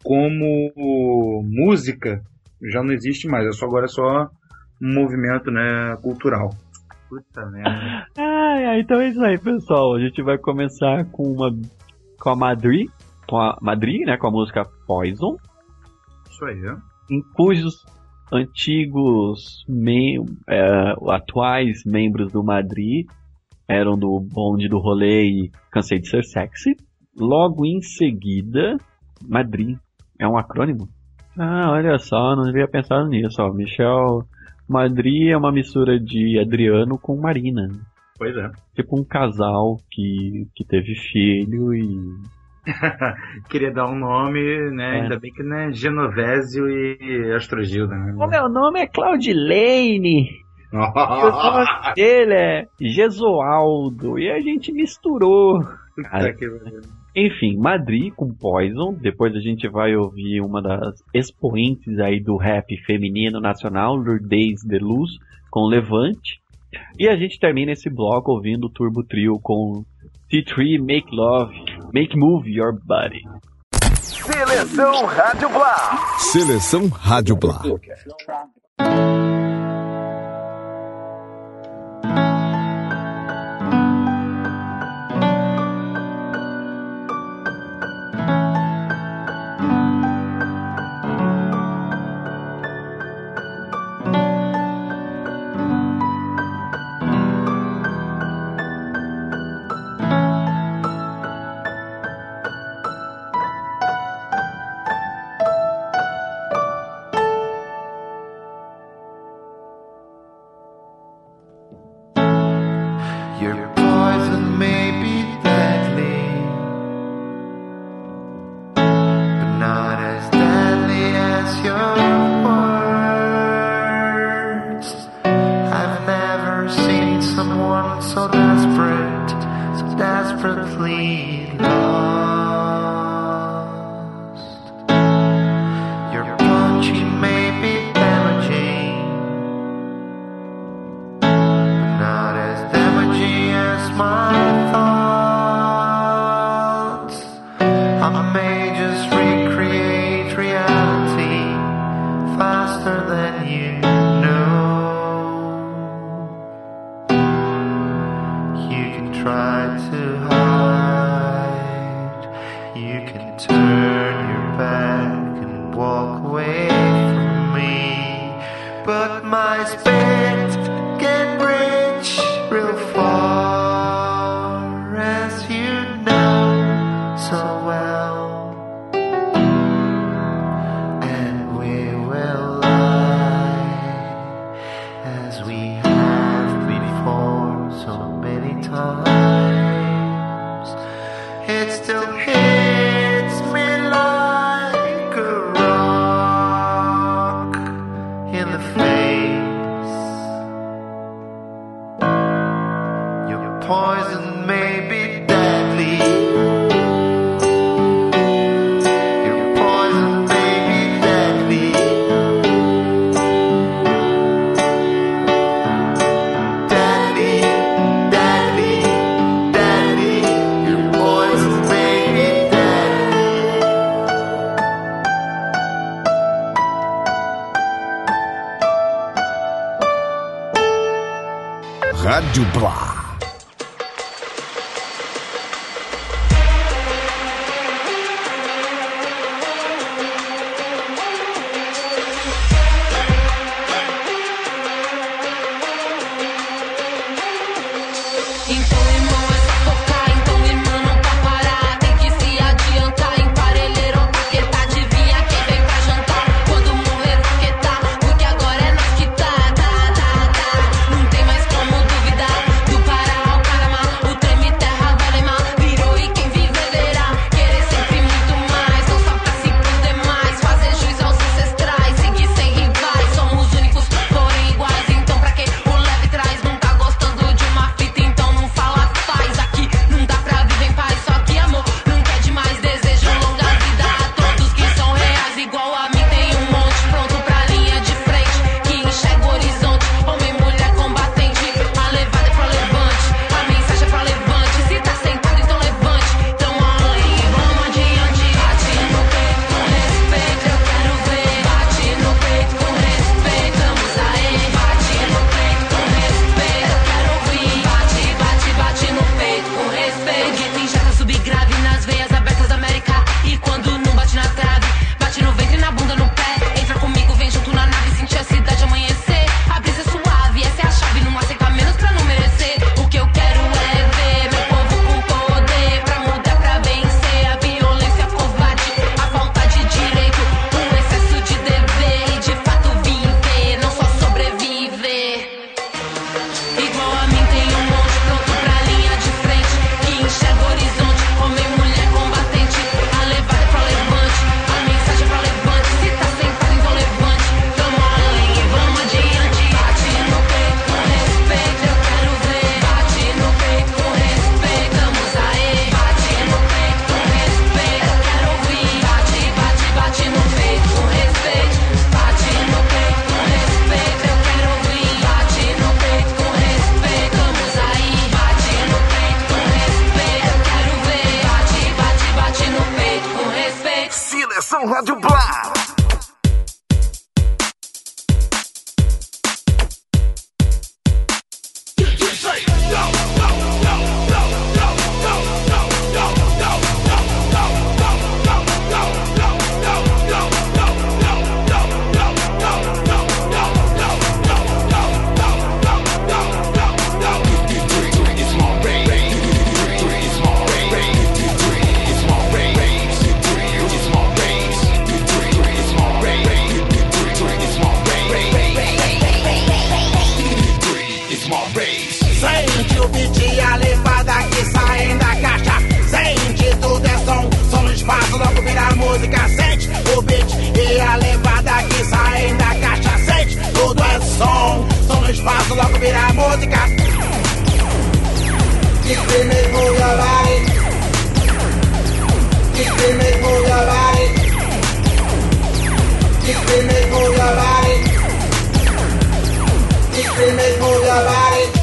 como música, já não existe mais. É só, agora é só um movimento, né, cultural. Puta merda. Ah, então é isso aí, pessoal. A gente vai começar com uma com a Madri, com a Madri, né, com a música Poison. Isso aí, né? Em cujos antigos mem- é, atuais membros do Madri eram do bonde do rolê e Cansei de Ser Sexy. Logo em seguida, Madri é um acrônimo? Ah, olha só, não devia pensar nisso, ó. Michel Madri é uma mistura de Adriano com Marina. Pois é. Tipo um casal que, que teve filho e... Queria dar um nome, né? É. Ainda bem que não é Genovésio e Astrogilda, né? O meu nome é Claudilene. E o nome dele é Gesualdo. E a gente misturou. Cara, que... enfim, Madri com Poison. Depois a gente vai ouvir uma das expoentes aí do rap feminino nacional, Lourdes de Luz, com Levante. E a gente termina esse bloco ouvindo o Turbo Trio com T três Make Love, Make Move Your Body. Seleção Rádio Blá. Seleção Rádio Blá. Rádio Blá. Empurremos essa boca. Estação Rádio Blá. Sente o beat, a levada que saem da caixa. Sente tudo é som, som no espaço, logo vira música. Sente o beat e a levada que saem da caixa. Sente tudo é som, som no espaço, logo vira música. Keep me move your body. Keep me move your body. Keep me move your body. Keep me move your body.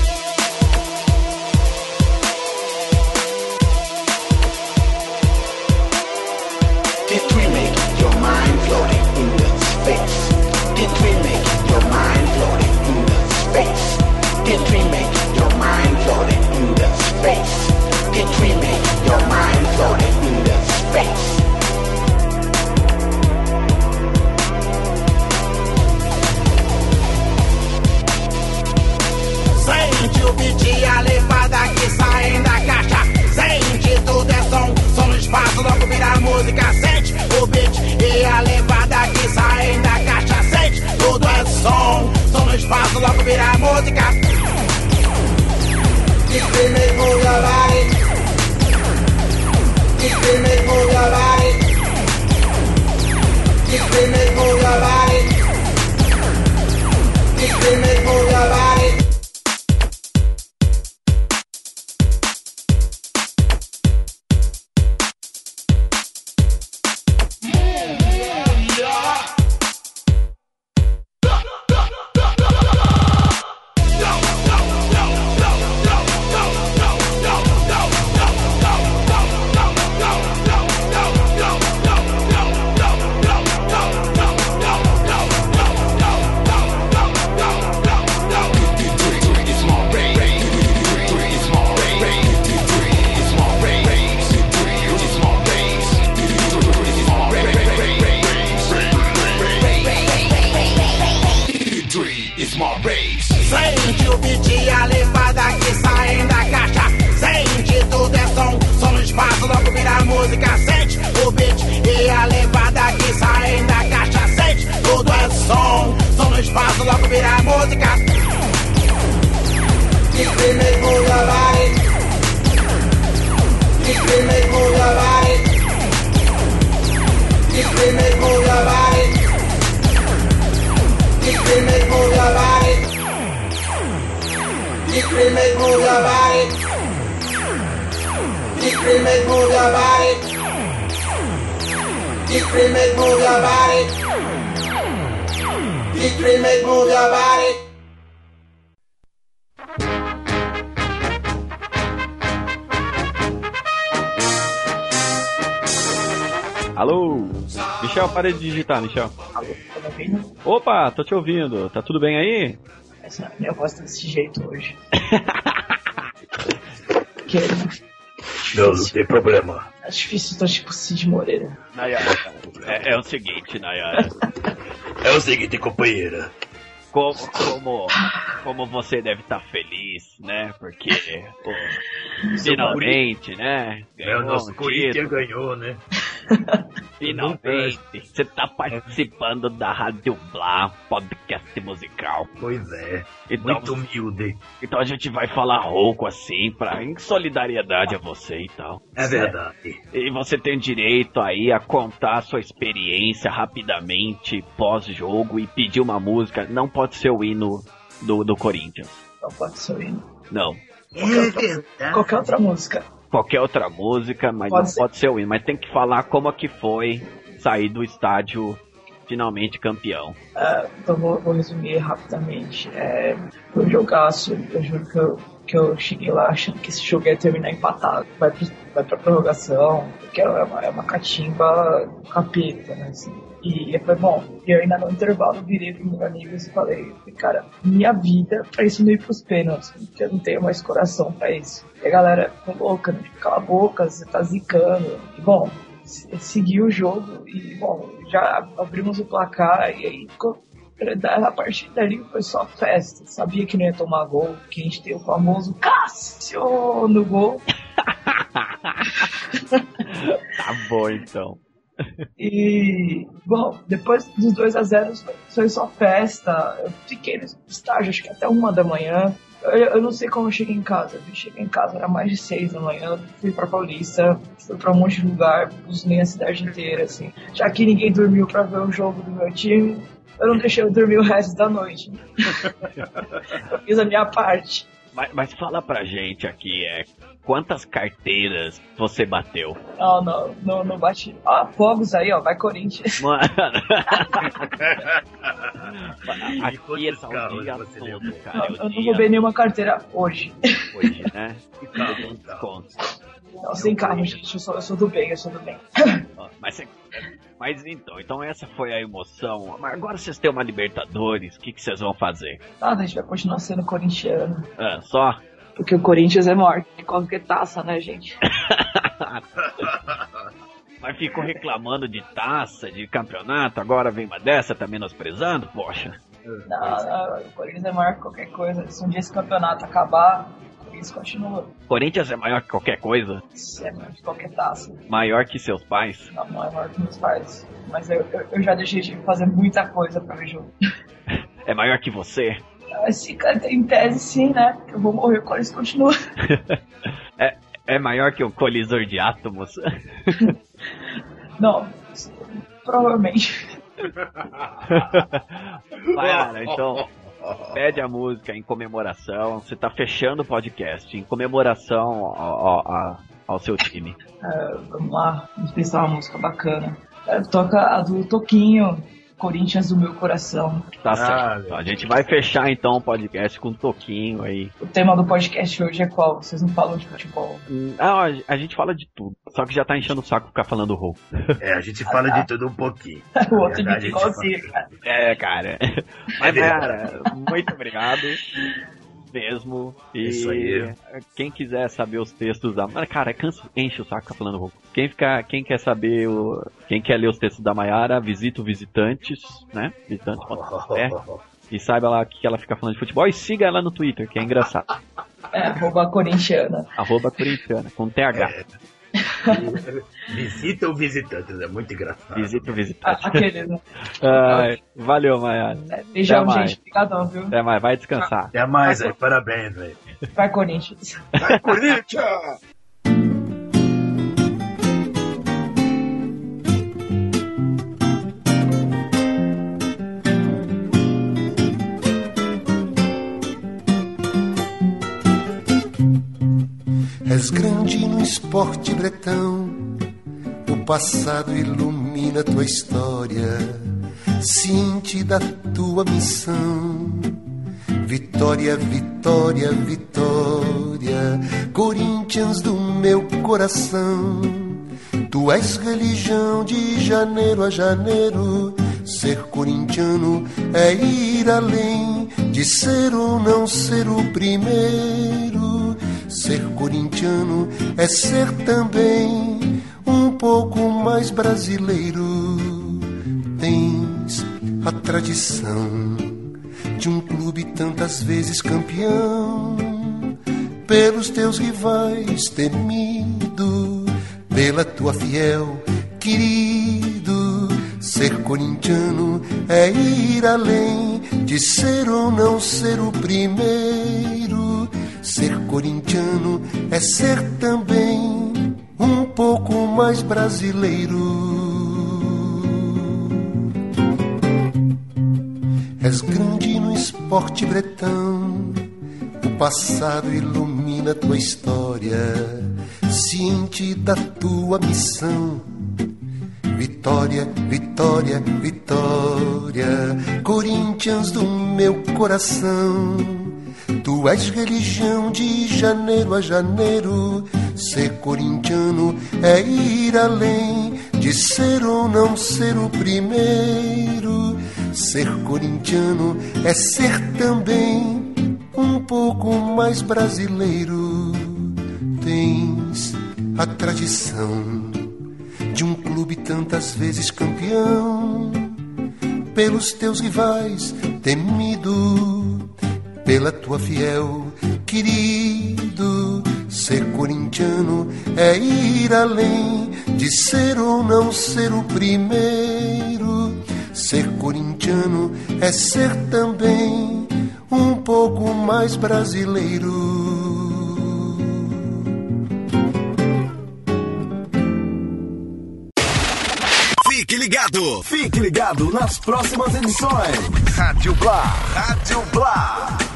Did we make your mind floating in the space? Did we make your mind floating in the space? Did we make your mind floating in the space? Did we make your mind floating in the space? Sente o beat, a levada que saem da caixa. Sente tudo é som, som no espaço, logo vira música. Sente o beat e a levada que saem da caixa. Sente tudo é som, som no espaço, logo vira música. Keep me move your body. Keep me move your body. Keep me move your body. Keep me move your body. Sente o beat, a levada que saem da caixa. Sente tudo é som, som no espaço, logo vira música. Sente o beat e a levada que saem da caixa. Sente tudo é som, som no espaço, logo vira música. Keep me move your body. Keep me move your body. Keep me move your body. Keep me move your body. Keep me move your body. Keep me move your body. Keep me move your body. Keep me move your body. Alô? Michel, para de digitar, Michel. Alô, tá me ouvindo? Opa, tô te ouvindo. Tá tudo bem aí? Essa minha voz tá desse jeito hoje. que Não, não tem problema. É difícil, tô tipo Cid Moreira. Nayara, é, é o seguinte, Nayara. É o seguinte, companheira. Como, como, como você deve estar feliz, né? Porque pô, finalmente, né? É, o nosso um Corinthians título. ganhou, né? Finalmente, você tá participando da Rádio Blá, podcast musical. Pois é, Então, muito humilde. então a gente vai falar rouco assim, pra, em solidariedade a você e tal. É verdade. E você tem direito aí a contar a sua experiência rapidamente pós-jogo e pedir uma música. Não pode ser o hino do, do Corinthians. Não pode ser o hino. Não. Qualquer outra, qualquer outra música. Qualquer outra música, mas Pode não ser. pode ser o hino. Mas tem que falar como é que foi sair do estádio finalmente campeão. Uh, então vou, vou resumir rapidamente. É, foi um jogaço, eu juro que eu, que eu cheguei lá achando que esse jogo ia terminar empatado. Vai, pro, vai pra prorrogação, porque é uma, é uma catimba capeta, né, assim. E eu falei, bom, eu ainda no intervalo virei pro meu amigo e falei, cara, minha vida pra isso não ir pros pênaltis, porque eu não tenho mais coração pra isso. E a galera ficou louca, né? Cala a boca, você tá zicando. E, bom, segui o jogo e, bom, já abrimos o placar e aí ficou. A partir dali foi só festa. Sabia que não ia tomar gol, que a gente tem o famoso Cássio no gol. Tá bom, então. E, bom, depois dos dois a zero foi só festa. Eu fiquei no estágio, acho que até uma da manhã. Eu, eu não sei como eu cheguei em casa. Eu cheguei em casa, era mais de seis da manhã. Fui pra Paulista, fui pra um monte de lugar, buzinei a cidade inteira, assim. Já que ninguém dormiu pra ver o jogo do meu time, eu não deixei eu dormir o resto da noite. Eu fiz a minha parte. Mas, mas fala pra gente aqui, é, quantas carteiras você bateu? Não, não, não, não bati. Ó, fogos aí, ó, vai Corinthians. Mano. Aqui é só o dia todo, cara. Não, é o eu não dia... roubei nenhuma carteira hoje. Hoje, né? Contos. Não, sem carro, gente. Eu sou, eu sou do bem, eu sou do bem. Mas, você... Mas então, então essa foi a emoção. Mas agora vocês têm uma Libertadores, o que, que vocês vão fazer? Nada, a gente vai continuar sendo corintiano. Ah, só? Porque o Corinthians é maior que qualquer taça, né, gente? Mas ficou reclamando de taça, de campeonato, agora vem uma dessa, tá menosprezando? Poxa. Não, não, o Corinthians é maior que qualquer coisa. Se um dia esse campeonato acabar, o Corinthians continua. Corinthians é maior que qualquer coisa? É maior que qualquer taça. Maior que seus pais? Não, não é maior que meus pais. Mas eu, eu, eu já deixei de fazer muita coisa pra ver jogo. É maior que você? Esse cara em tese sim, né? Eu vou morrer, o Corinthians continua. é, é maior que o colisor de átomos? Não, provavelmente. Cara, então pede a música em comemoração. Você tá fechando o podcast em comemoração ao, ao, ao seu time. É, vamos lá, vamos pensar uma música bacana. É, toca a do Toquinho, Corinthians do meu coração. Tá certo. Então, a gente vai fechar então o podcast com um Toquinho aí. O tema do podcast hoje é qual? Vocês não falam de futebol? Ah, a gente fala de tudo. Só que já tá enchendo o saco ficar falando roubo. É, a gente fala de tudo um pouquinho. O outro me igualzinho, cara. É, cara. Mas, cara, muito obrigado. Mesmo. E isso aí. Quem quiser saber os textos da... Cara, cansa, enche o saco ficar falando roubo. Quem, fica, quem quer saber o... Quem quer ler os textos da Mayara, visita o Visitantes, né? Visitantes ponto com br e saiba lá que ela fica falando de futebol e siga ela no Twitter, que é engraçado. É, arroba corintiana. Arroba corintiana, com T H. É. Visita o Visitantes, é muito engraçado. Visita o Visitante. Aquele, né? Ah, valeu, Mayara. É, beijão, gente. Obrigadão, viu? Até mais, vai descansar. Até mais, aí, parabéns, velho. Vai, Corinthians. Vai, Corinthians! És grande no esporte bretão, o passado ilumina tua história, ciente da tua missão. Vitória, vitória, vitória, Corinthians do meu coração. Tu és religião de janeiro a janeiro, ser corintiano é ir além de ser ou não ser o primeiro. Ser corintiano é ser também um pouco mais brasileiro. Tens a tradição de um clube tantas vezes campeão, pelos teus rivais temido, pela tua fiel querido. Ser corintiano é ir além de ser ou não ser o primeiro. Ser corintiano é ser também um pouco mais brasileiro. És grande no esporte bretão, o passado ilumina tua história, ciente da tua missão. Vitória, vitória, vitória, Corinthians do meu coração. Tu Tu és religião de janeiro a janeiro. Ser corintiano é ir além de ser ou não ser o primeiro. Ser corintiano é ser também um pouco mais brasileiro. Tens a tradição de um clube tantas vezes campeão, pelos teus rivais temido, pela tua fiel querido. Ser corintiano é ir além de ser ou não ser o primeiro. Ser corintiano é ser também um pouco mais brasileiro. Fique ligado, fique ligado nas próximas edições. Rádio Blá, Rádio Blá.